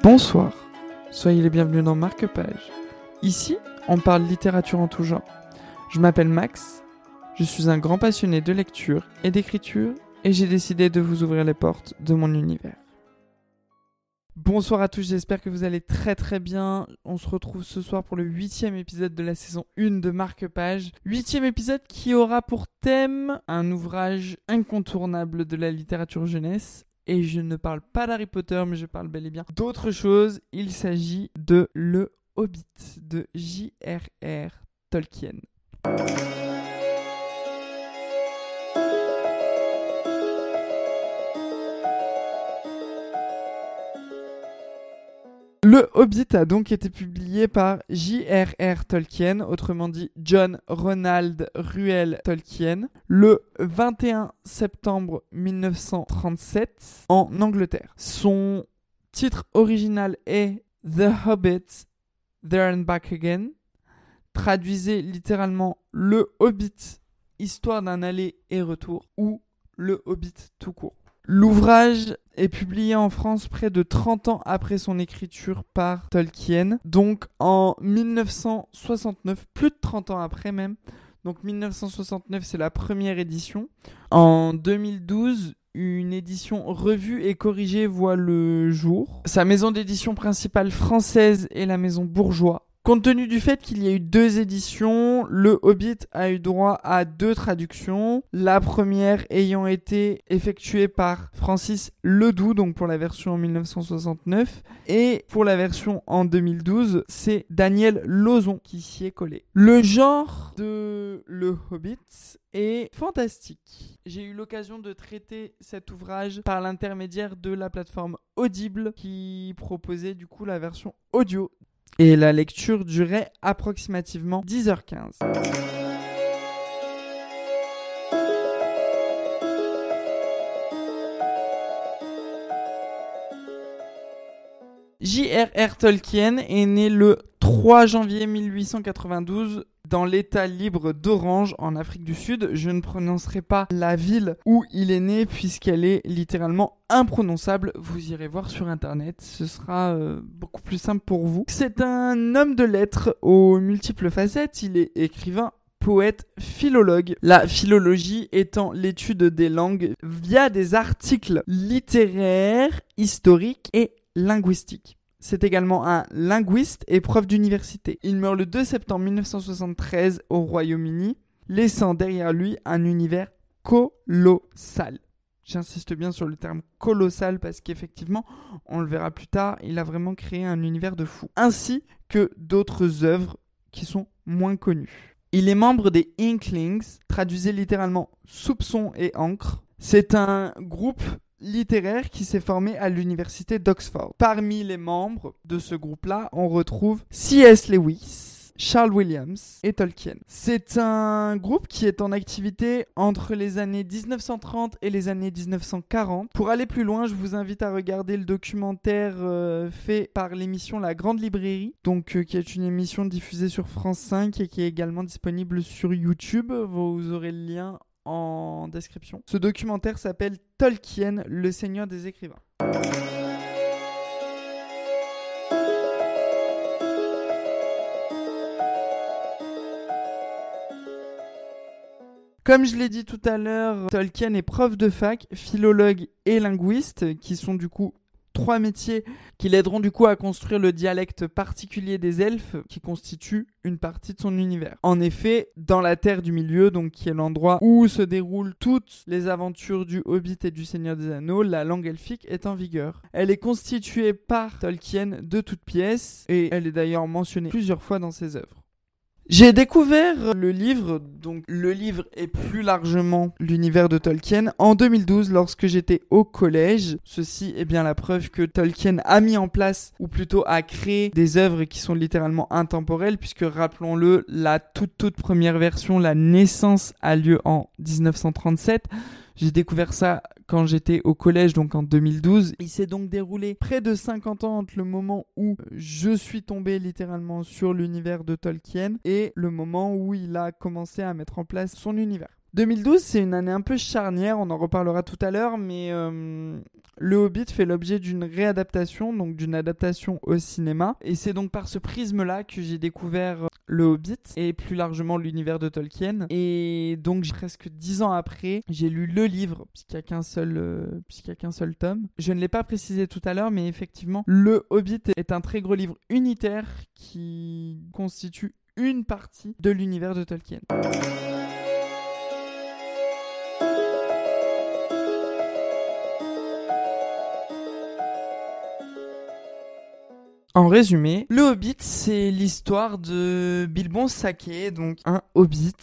Bonsoir, soyez les bienvenus dans Marque-Page. Ici, on parle littérature en tout genre. Je m'appelle Max, je suis un grand passionné de lecture et d'écriture et j'ai décidé de vous ouvrir les portes de mon univers. Bonsoir à tous, j'espère que vous allez très très bien. On se retrouve ce soir pour le 8e épisode de la saison 1 de Marque-Page. 8e épisode qui aura pour thème un ouvrage incontournable de la littérature jeunesse. Et je ne parle pas d'Harry Potter, mais je parle bel et bien d'autre chose. Il s'agit de Le Hobbit de J.R.R. Tolkien. Le Hobbit a donc été publié par J.R.R. Tolkien, autrement dit John Ronald Reuel Tolkien, le 21 septembre 1937 en Angleterre. Son titre original est The Hobbit, There and Back Again. Traduisez littéralement Le Hobbit, histoire d'un aller et retour, ou Le Hobbit tout court. L'ouvrage est publié en France près de 30 ans après son écriture par Tolkien, donc en 1969, plus de 30 ans après même. Donc 1969, c'est la première édition. En 2012, une édition revue et corrigée voit le jour. Sa maison d'édition principale française est la maison Bourgeois. Compte tenu du fait qu'il y a eu 2 éditions, Le Hobbit a eu droit à 2 traductions. La première ayant été effectuée par Francis Ledoux, donc pour la version en 1969. Et pour la version en 2012, c'est Daniel Lauzon qui s'y est collé. Le genre de Le Hobbit est fantastique. J'ai eu l'occasion de traiter cet ouvrage par l'intermédiaire de la plateforme Audible qui proposait du coup la version audio. Et la lecture durait approximativement 10h15. J.R.R. Tolkien est né le 3 janvier 1892 dans l'état libre d'Orange en Afrique du Sud. Je ne prononcerai pas la ville où il est né puisqu'elle est littéralement imprononçable. Vous irez voir sur internet, ce sera beaucoup plus simple pour vous. C'est un homme de lettres aux multiples facettes. Il est écrivain, poète, philologue. La philologie étant l'étude des langues via des articles littéraires, historiques et linguistiques. C'est également un linguiste et prof d'université. Il meurt le 2 septembre 1973 au Royaume-Uni, laissant derrière lui un univers colossal. J'insiste bien sur le terme colossal parce qu'effectivement, on le verra plus tard, il a vraiment créé un univers de fou. Ainsi que d'autres œuvres qui sont moins connues. Il est membre des Inklings, traduisez littéralement soupçon et encre. C'est un groupe littéraire qui s'est formé à l'université d'Oxford. Parmi les membres de ce groupe-là, on retrouve C.S. Lewis, Charles Williams et Tolkien. C'est un groupe qui est en activité entre les années 1930 et les années 1940. Pour aller plus loin, je vous invite à regarder le documentaire fait par l'émission La Grande Librairie, donc qui est une émission diffusée sur France 5 et qui est également disponible sur YouTube. Vous aurez le lien en description. Ce documentaire s'appelle Tolkien, le Seigneur des écrivains. Comme je l'ai dit tout à l'heure, Tolkien est prof de fac, philologue et linguiste, qui sont du coup 3 métiers qui l'aideront du coup à construire le dialecte particulier des elfes qui constitue une partie de son univers. En effet, dans la Terre du Milieu, donc qui est l'endroit où se déroulent toutes les aventures du Hobbit et du Seigneur des Anneaux, la langue elfique est en vigueur. Elle est constituée par Tolkien de toutes pièces et elle est d'ailleurs mentionnée plusieurs fois dans ses œuvres. J'ai découvert le livre, donc le livre et plus largement l'univers de Tolkien, en 2012 lorsque j'étais au collège. Ceci est bien la preuve que Tolkien a mis en place, ou plutôt a créé, des œuvres qui sont littéralement intemporelles, puisque rappelons-le, la toute première version, la naissance, a lieu en 1937. J'ai découvert ça quand j'étais au collège, donc en 2012. Il s'est donc déroulé près de 50 ans entre le moment où je suis tombé littéralement sur l'univers de Tolkien et le moment où il a commencé à mettre en place son univers. 2012, c'est une année un peu charnière, on en reparlera tout à l'heure, mais Le Hobbit fait l'objet d'une réadaptation, donc d'une adaptation au cinéma. Et c'est donc par ce prisme-là que j'ai découvert Le Hobbit et plus largement l'univers de Tolkien. Et donc presque 10 ans après, j'ai lu le livre, puisqu'il n'y a qu'un seul tome. Je ne l'ai pas précisé tout à l'heure, mais effectivement, Le Hobbit est un très gros livre unitaire qui constitue une partie de l'univers de Tolkien. En résumé, le Hobbit, c'est l'histoire de Bilbon Sacqué, donc un hobbit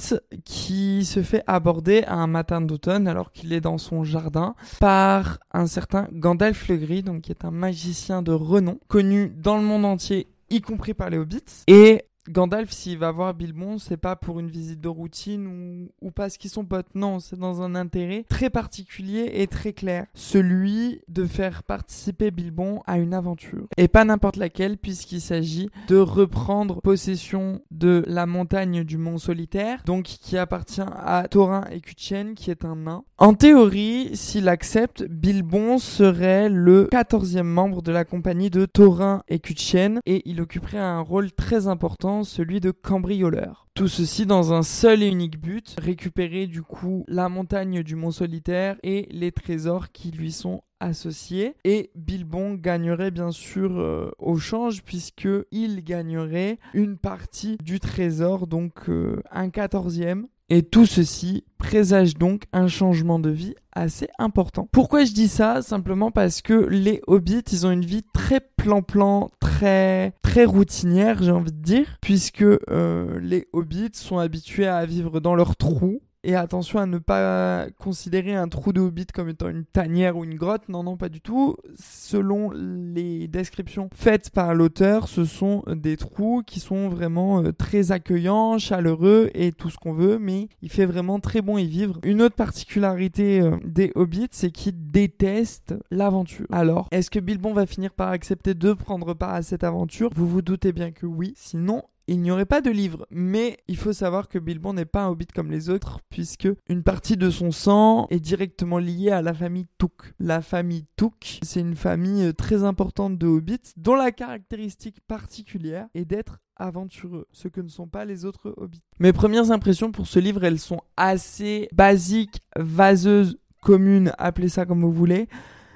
qui se fait aborder un matin d'automne alors qu'il est dans son jardin par un certain Gandalf le Gris, donc qui est un magicien de renom, connu dans le monde entier, y compris par les hobbits. Et Gandalf, s'il va voir Bilbon, c'est pas pour une visite de routine ou parce qu'ils sont potes. Non, c'est dans un intérêt très particulier et très clair. Celui de faire participer Bilbon à une aventure. Et pas n'importe laquelle, puisqu'il s'agit de reprendre possession de la montagne du Mont Solitaire, donc qui appartient à Thorin Écuchéne, qui est un nain. En théorie, s'il accepte, Bilbon serait le 14e membre de la compagnie de Thorin Écuchéne et il occuperait un rôle très important, celui de cambrioleur. Tout ceci dans un seul et unique but, récupérer du coup la montagne du Mont Solitaire et les trésors qui lui sont associés. Et Bilbon gagnerait bien sûr au change puisqu'il gagnerait une partie du trésor, donc un 14e. Et tout ceci présage donc un changement de vie assez important. Pourquoi je dis ça? Simplement parce que les hobbits, ils ont une vie très plan-plan, très routinière, j'ai envie de dire, puisque les hobbits sont habitués à vivre dans leur trou. Et attention à ne pas considérer un trou de hobbit comme étant une tanière ou une grotte. Non, pas du tout. Selon les descriptions faites par l'auteur, ce sont des trous qui sont vraiment très accueillants, chaleureux et tout ce qu'on veut, mais il fait vraiment très bon y vivre. Une autre particularité des hobbits, c'est qu'ils détestent l'aventure. Alors, est-ce que Bilbon va finir par accepter de prendre part à cette aventure? Vous vous doutez bien que oui. Sinon, il n'y aurait pas de livre, mais il faut savoir que Bilbon n'est pas un hobbit comme les autres, puisque une partie de son sang est directement liée à la famille Took. La famille Took, c'est une famille très importante de hobbits, dont la caractéristique particulière est d'être aventureux, ce que ne sont pas les autres hobbits. Mes premières impressions pour ce livre, elles sont assez basiques, vaseuses, communes, appelez ça comme vous voulez,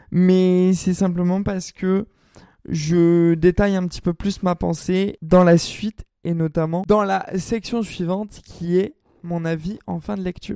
mais c'est simplement parce que je détaille un petit peu plus ma pensée dans la suite et notamment dans la section suivante qui est mon avis en fin de lecture.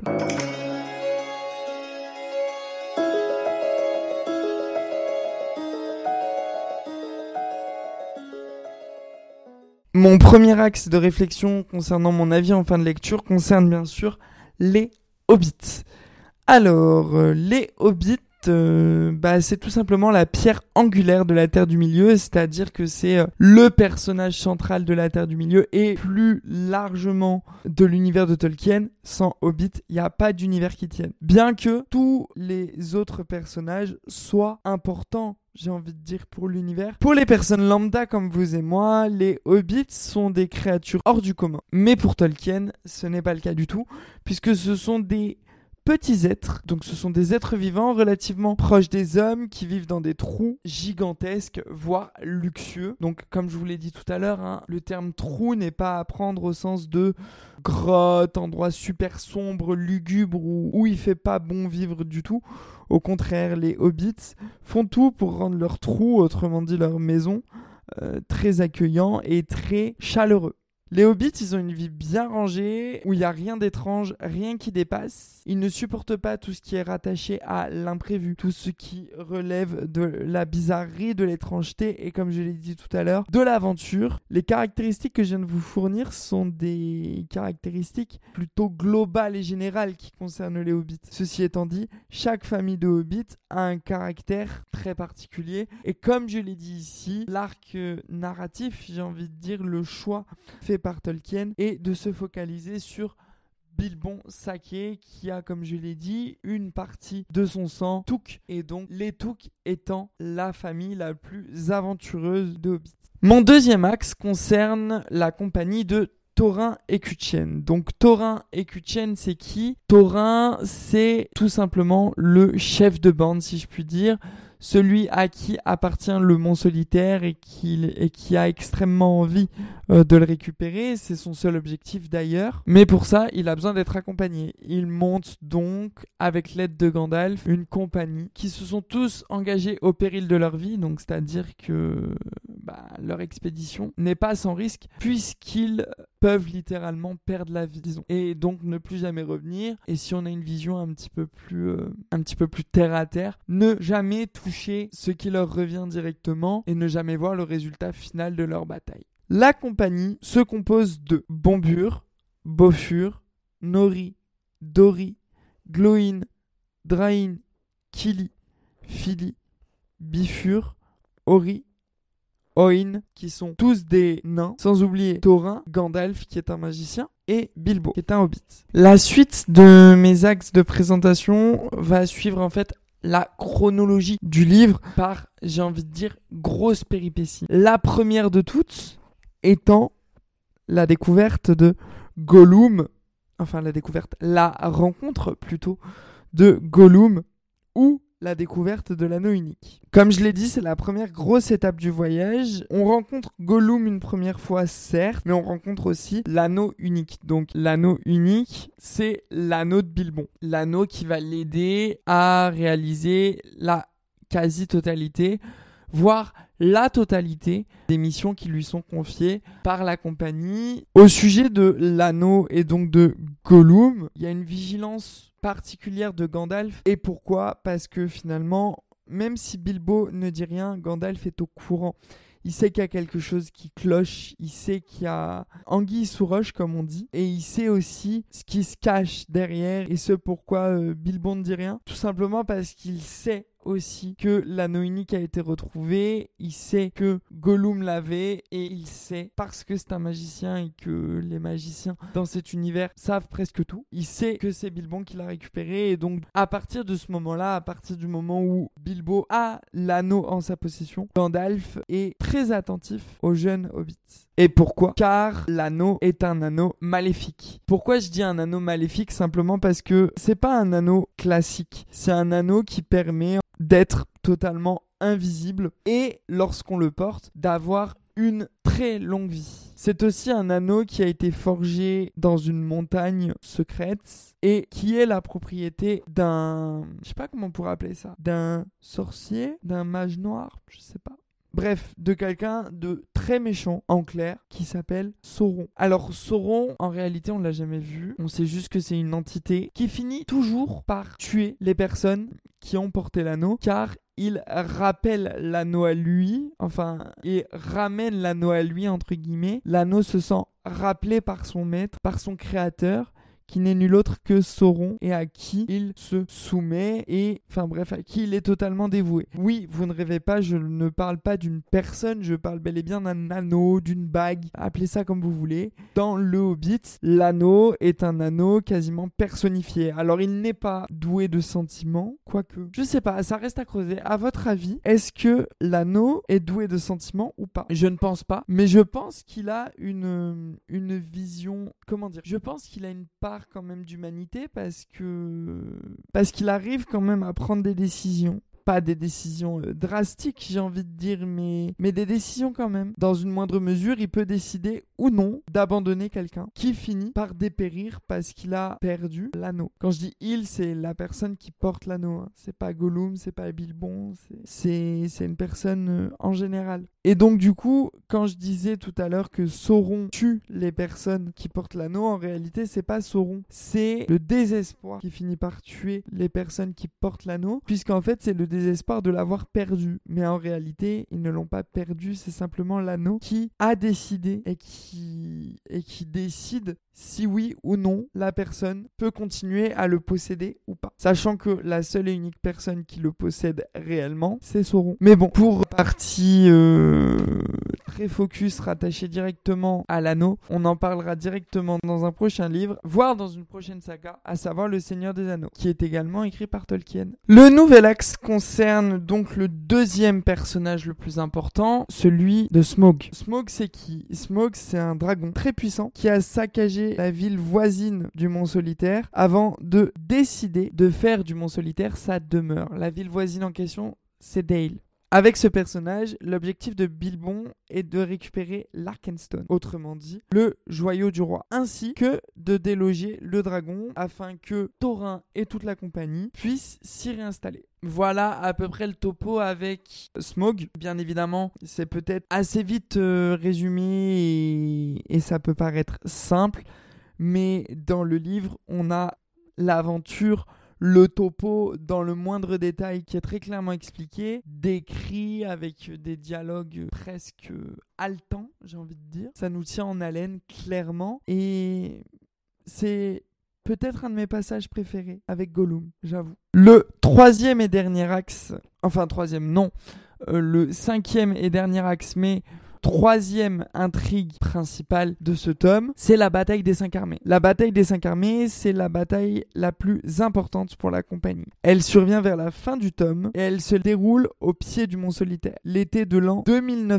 Mon premier axe de réflexion concernant mon avis en fin de lecture concerne bien sûr les hobbits. Alors, les hobbits, c'est tout simplement la pierre angulaire de la Terre du Milieu, c'est-à-dire que c'est le personnage central de la Terre du Milieu et plus largement de l'univers de Tolkien. Sans Hobbit, il n'y a pas d'univers qui tienne. Bien que tous les autres personnages soient importants, j'ai envie de dire, pour l'univers. Pour les personnes lambda comme vous et moi, les hobbits sont des créatures hors du commun. Mais pour Tolkien, ce n'est pas le cas du tout, puisque ce sont des petits êtres, donc ce sont des êtres vivants relativement proches des hommes qui vivent dans des trous gigantesques, voire luxueux. Donc comme je vous l'ai dit tout à l'heure, le terme trou n'est pas à prendre au sens de grotte, endroit super sombre, lugubre où il fait pas bon vivre du tout. Au contraire, les hobbits font tout pour rendre leur trou, autrement dit leur maison, très accueillant et très chaleureux. Les hobbits, ils ont une vie bien rangée, où il n'y a rien d'étrange, rien qui dépasse. Ils ne supportent pas tout ce qui est rattaché à l'imprévu, tout ce qui relève de la bizarrerie, de l'étrangeté et, comme je l'ai dit tout à l'heure, de l'aventure. Les caractéristiques que je viens de vous fournir sont des caractéristiques plutôt globales et générales qui concernent les hobbits. Ceci étant dit, chaque famille de hobbits a un caractère très particulier. Et comme je l'ai dit ici, l'arc narratif, j'ai envie de dire le choix fait par Tolkien et de se focaliser sur Bilbon Sacqué qui a, comme je l'ai dit, une partie de son sang Took, et donc les Took étant la famille la plus aventureuse de Hobbit. Mon deuxième axe concerne la compagnie de Thorin Écutienne. Donc Thorin Écutienne, c'est qui ? Thorin, c'est tout simplement le chef de bande, si je puis dire, celui à qui appartient le Mont Solitaire et qui a extrêmement envie de le récupérer. C'est son seul objectif d'ailleurs. Mais pour ça, il a besoin d'être accompagné. Il monte donc, avec l'aide de Gandalf, une compagnie qui se sont tous engagés au péril de leur vie. Donc c'est-à-dire que leur expédition n'est pas sans risque puisqu'ils peuvent littéralement perdre la vie, disons, et donc ne plus jamais revenir. Et si on a une vision un petit peu plus terre à terre, ne jamais toucher ce qui leur revient directement et ne jamais voir le résultat final de leur bataille. La compagnie se compose de Bombur, Bofur, Nori, Dori, Glóin, Drain, Kili, Fili, Bifur, Ori, Oin, qui sont tous des nains, sans oublier Thorin, Gandalf, qui est un magicien, et Bilbo, qui est un hobbit. La suite de mes axes de présentation va suivre en fait la chronologie du livre par, j'ai envie de dire, grosse péripétie. La première de toutes étant la découverte de Gollum, la rencontre plutôt de Gollum ou la découverte de l'anneau unique. Comme je l'ai dit, c'est la première grosse étape du voyage. On rencontre Gollum une première fois, certes, mais on rencontre aussi l'anneau unique. Donc l'anneau unique, c'est l'anneau de Bilbon. L'anneau qui va l'aider à réaliser la quasi-totalité, voire la totalité des missions qui lui sont confiées par la compagnie. Au sujet de l'anneau et donc de Gollum, il y a une vigilance particulière de Gandalf. Et pourquoi ? Parce que finalement, même si Bilbo ne dit rien, Gandalf est au courant. Il sait qu'il y a quelque chose qui cloche, il sait qu'il y a anguille sous roche, comme on dit, et il sait aussi ce qui se cache derrière et ce pourquoi Bilbo ne dit rien. Tout simplement parce qu'il sait aussi que l'anneau unique a été retrouvé, il sait que Gollum l'avait et il sait, parce que c'est un magicien et que les magiciens dans cet univers savent presque tout, il sait que c'est Bilbo qui l'a récupéré. Et donc à partir de ce moment-là, à partir du moment où Bilbo a l'anneau en sa possession, Gandalf est très attentif aux jeunes hobbits. Et pourquoi ? Car l'anneau est un anneau maléfique. Pourquoi je dis un anneau maléfique ? Simplement parce que c'est pas un anneau classique. C'est un anneau qui permet d'être totalement invisible et, lorsqu'on le porte, d'avoir une très longue vie. C'est aussi un anneau qui a été forgé dans une montagne secrète et qui est la propriété d'un... Je sais pas comment on pourrait appeler ça. D'un sorcier, d'un mage noir, je sais pas. Bref, de quelqu'un de très méchant, en clair, qui s'appelle Sauron. Alors Sauron, en réalité, on l'a jamais vu. On sait juste que c'est une entité qui finit toujours par tuer les personnes qui ont porté l'anneau, car il rappelle l'anneau à lui, et ramène l'anneau à lui, entre guillemets. L'anneau se sent rappelé par son maître, par son créateur, qui n'est nul autre que Sauron et à qui il se soumet et, à qui il est totalement dévoué. Oui, vous ne rêvez pas, je ne parle pas d'une personne, je parle bel et bien d'un anneau, d'une bague, appelez ça comme vous voulez. Dans le Hobbit, l'anneau est un anneau quasiment personnifié. Alors il n'est pas doué de sentiments, quoique, je sais pas, ça reste à creuser. À votre avis, est-ce que l'anneau est doué de sentiments ou pas ? Je ne pense pas, mais je pense qu'il a une vision, je pense qu'il a une part quand même d'humanité parce qu'il arrive quand même à prendre des décisions. Pas des décisions drastiques, j'ai envie de dire, mais des décisions quand même. Dans une moindre mesure, il peut décider ou non d'abandonner quelqu'un qui finit par dépérir parce qu'il a perdu l'anneau. Quand je dis il, c'est la personne qui porte l'anneau. Hein. C'est pas Gollum, c'est pas Bilbon, c'est une personne en général. Et donc du coup, quand je disais tout à l'heure que Sauron tue les personnes qui portent l'anneau, en réalité, c'est pas Sauron. C'est le désespoir qui finit par tuer les personnes qui portent l'anneau, puisqu'en fait, c'est le désespoir de l'avoir perdu. Mais en réalité, ils ne l'ont pas perdu, c'est simplement l'anneau qui a décidé et qui décide si oui ou non la personne peut continuer à le posséder ou pas. Sachant que la seule et unique personne qui le possède réellement, c'est Sauron. Mais bon, pour partie très focus, rattaché directement à l'anneau, on en parlera directement dans un prochain livre, voire dans une prochaine saga, à savoir Le Seigneur des Anneaux, qui est également écrit par Tolkien. Le nouvel axe concerne concerne donc le deuxième personnage le plus important, celui de Smaug. Smaug, c'est qui ? Smaug, c'est un dragon très puissant qui a saccagé la ville voisine du Mont Solitaire avant de décider de faire du Mont Solitaire sa demeure. La ville voisine en question, c'est Dale. Avec ce personnage, l'objectif de Bilbon est de récupérer l'Arkenstone, autrement dit, le joyau du roi, ainsi que de déloger le dragon afin que Thorin et toute la compagnie puissent s'y réinstaller. Voilà à peu près le topo avec Smaug. Bien évidemment, c'est peut-être assez vite résumé et ça peut paraître simple, mais dans le livre, on a l'aventure, le topo dans le moindre détail qui est très clairement expliqué, décrit avec des dialogues presque haletants, j'ai envie de dire. Ça nous tient en haleine clairement et c'est peut-être un de mes passages préférés avec Gollum, j'avoue. Le troisième et dernier axe, le cinquième et dernier axe, mais troisième intrigue principale de ce tome, c'est la bataille des 5 armées. La bataille des 5 armées, c'est la bataille la plus importante pour la compagnie. Elle survient vers la fin du tome et elle se déroule au pied du Mont Solitaire, l'été de l'an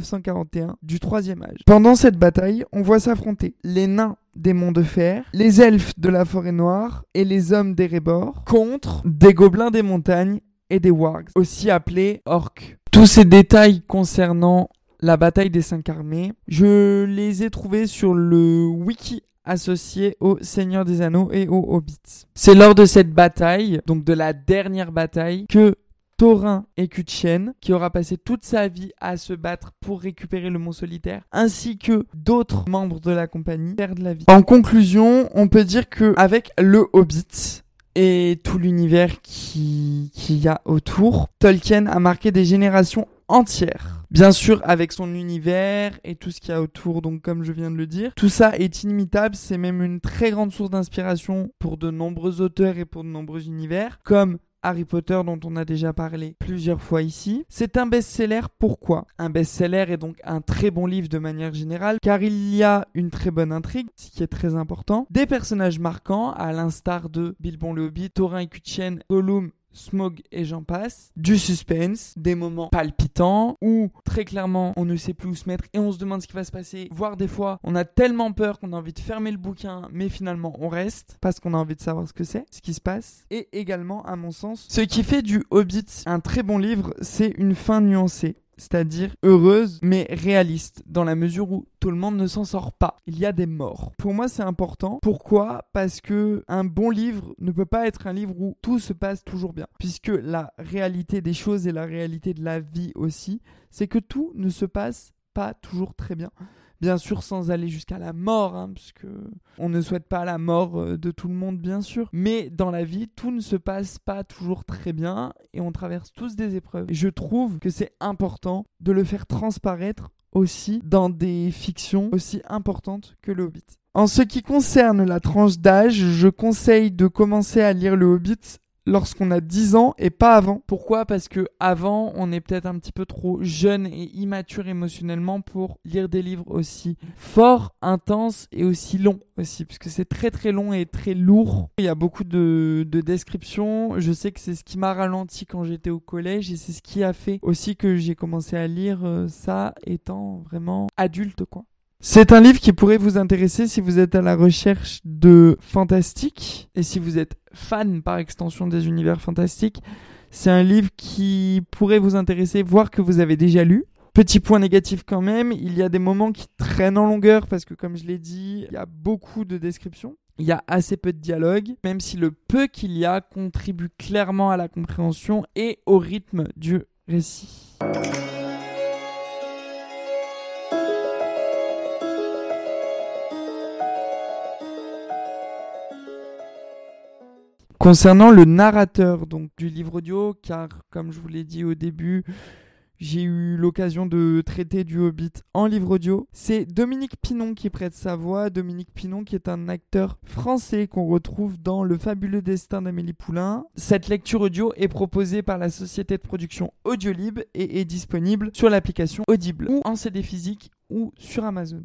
2941 du Troisième Âge. Pendant cette bataille, on voit s'affronter les nains des monts de fer, les elfes de la forêt noire et les hommes d'Erebor contre des gobelins des montagnes et des wargs, aussi appelés orques. Tous ces détails concernant la bataille des 5 armées, je les ai trouvés sur le wiki associé au Seigneur des Anneaux et aux Hobbits. C'est lors de cette bataille, donc de la dernière bataille, que Thorin Écutcheon, qui aura passé toute sa vie à se battre pour récupérer le Mont Solitaire, ainsi que d'autres membres de la compagnie, perdent la vie. En conclusion, on peut dire qu'avec le Hobbit et tout l'univers qu'il y a autour, Tolkien a marqué des générations entières. Bien sûr, avec son univers et tout ce qu'il y a autour, donc comme je viens de le dire, tout ça est inimitable, c'est même une très grande source d'inspiration pour de nombreux auteurs et pour de nombreux univers, comme Harry Potter dont on a déjà parlé plusieurs fois ici. C'est un best-seller, pourquoi ? Un best-seller est donc un très bon livre de manière générale, car il y a une très bonne intrigue, ce qui est très important, des personnages marquants, à l'instar de Bilbon le Hobbit, Thorin Écutcheon, Gollum, Smaug et j'en passe, du suspense, des moments palpitants où très clairement on ne sait plus où se mettre et on se demande ce qui va se passer, voire des fois on a tellement peur qu'on a envie de fermer le bouquin mais finalement on reste parce qu'on a envie de savoir ce que c'est, ce qui se passe. Et également à mon sens, ce qui fait du Hobbit un très bon livre, c'est une fin nuancée. C'est-à-dire heureuse mais réaliste, dans la mesure où tout le monde ne s'en sort pas. Il y a des morts. Pour moi, c'est important. Pourquoi ? Parce que un bon livre ne peut pas être un livre où tout se passe toujours bien. Puisque la réalité des choses et la réalité de la vie aussi, c'est que tout ne se passe pas toujours très bien. Bien sûr, sans aller jusqu'à la mort, puisque on ne souhaite pas la mort de tout le monde, bien sûr. Mais dans la vie, tout ne se passe pas toujours très bien et on traverse tous des épreuves. Et je trouve que c'est important de le faire transparaître aussi dans des fictions aussi importantes que le Hobbit. En ce qui concerne la tranche d'âge, je conseille de commencer à lire le Hobbit lorsqu'on a 10 ans et pas avant. Pourquoi ? Parce que avant, on est peut-être un petit peu trop jeune et immature émotionnellement pour lire des livres aussi forts, intenses et aussi longs aussi, puisque c'est très très long et très lourd. Il y a beaucoup de descriptions. Je sais que c'est ce qui m'a ralenti quand j'étais au collège et c'est ce qui a fait aussi que j'ai commencé à lire ça étant vraiment adulte, quoi. C'est un livre qui pourrait vous intéresser si vous êtes à la recherche de fantastique et si vous êtes fan par extension des univers fantastiques. C'est un livre qui pourrait vous intéresser, voire que vous avez déjà lu. Petit point négatif quand même, il y a des moments qui traînent en longueur parce que comme je l'ai dit, il y a beaucoup de descriptions. Il y a assez peu de dialogue, même si le peu qu'il y a contribue clairement à la compréhension et au rythme du récit. Concernant le narrateur donc, du livre audio, car comme je vous l'ai dit au début, j'ai eu l'occasion de traiter du Hobbit en livre audio, c'est Dominique Pinon qui prête sa voix. Dominique Pinon qui est un acteur français qu'on retrouve dans Le fabuleux destin d'Amélie Poulain. Cette lecture audio est proposée par la société de production Audiolib et est disponible sur l'application Audible ou en CD physique ou sur Amazon.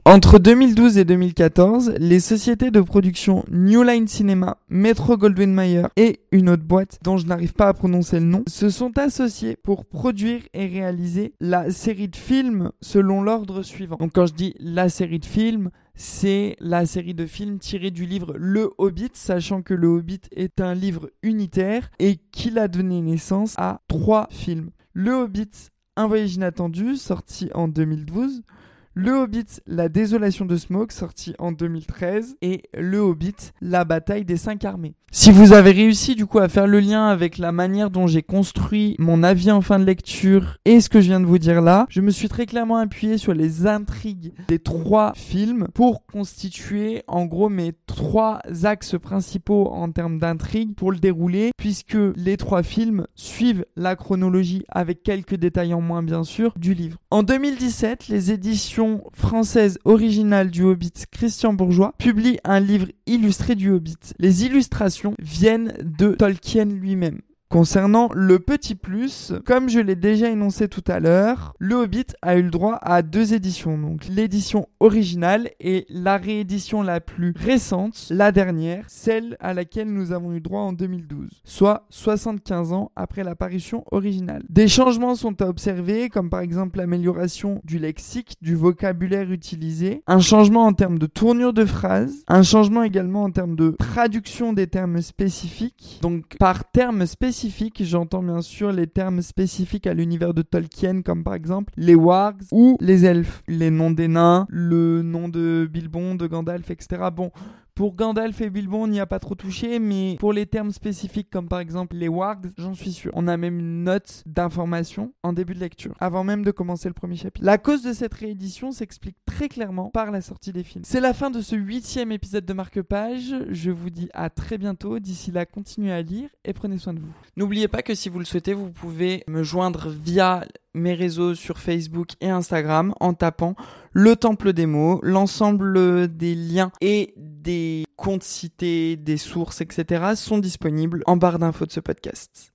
Entre 2012 et 2014, les sociétés de production New Line Cinema, Metro-Goldwyn-Mayer et une autre boîte dont je n'arrive pas à prononcer le nom se sont associées pour produire et réaliser la série de films selon l'ordre suivant. Donc quand je dis la série de films, c'est la série de films tirée du livre Le Hobbit, sachant que Le Hobbit est un livre unitaire et qu'il a donné naissance à 3 films. Le Hobbit, Un voyage inattendu, sorti en 2012. Le Hobbit, La désolation de Smaug, sorti en 2013, et Le Hobbit, La bataille des 5 armées. Si vous avez réussi du coup à faire le lien avec la manière dont j'ai construit mon avis en fin de lecture et ce que je viens de vous dire là, je me suis très clairement appuyé sur les intrigues des 3 films pour constituer en gros mes 3 axes principaux en termes d'intrigue pour le dérouler, puisque les 3 films suivent la chronologie avec quelques détails en moins bien sûr du livre. En 2017, les éditions françaises originales du Hobbit Christian Bourgeois publient un livre illustré du Hobbit. Les illustrations viennent de Tolkien lui-même. Concernant le petit plus, comme je l'ai déjà énoncé tout à l'heure, le Hobbit a eu le droit à 2 éditions, donc l'édition originale et la réédition la plus récente, la dernière, celle à laquelle nous avons eu droit en 2012, soit 75 ans après la parution originale. Des changements sont à observer, comme par exemple l'amélioration du lexique, du vocabulaire utilisé, un changement en termes de tournure de phrases, un changement également en termes de traduction des termes spécifiques. Donc par termes spécifiques, j'entends bien sûr les termes spécifiques à l'univers de Tolkien, comme par exemple les wargs ou les elfes, les noms des nains, le nom de Bilbon, de Gandalf, etc. Bon, pour Gandalf et Bilbon, on n'y a pas trop touché, mais pour les termes spécifiques comme par exemple les wargs, j'en suis sûr. On a même une note d'information en début de lecture, avant même de commencer le premier chapitre. La cause de cette réédition s'explique très clairement par la sortie des films. C'est la fin de ce 8e épisode de Marque-Page. Je vous dis à très bientôt. D'ici là, continuez à lire et prenez soin de vous. N'oubliez pas que si vous le souhaitez, vous pouvez me joindre via mes réseaux sur Facebook et Instagram en tapant le Temple des mots. L'ensemble des liens et des comptes cités, des sources, etc. sont disponibles en barre d'infos de ce podcast.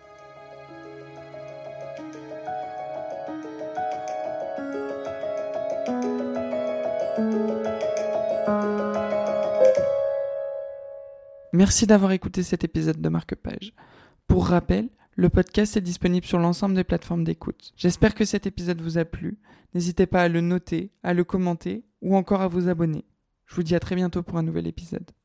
Merci d'avoir écouté cet épisode de Marque-Page. Pour rappel, le podcast est disponible sur l'ensemble des plateformes d'écoute. J'espère que cet épisode vous a plu. N'hésitez pas à le noter, à le commenter ou encore à vous abonner. Je vous dis à très bientôt pour un nouvel épisode.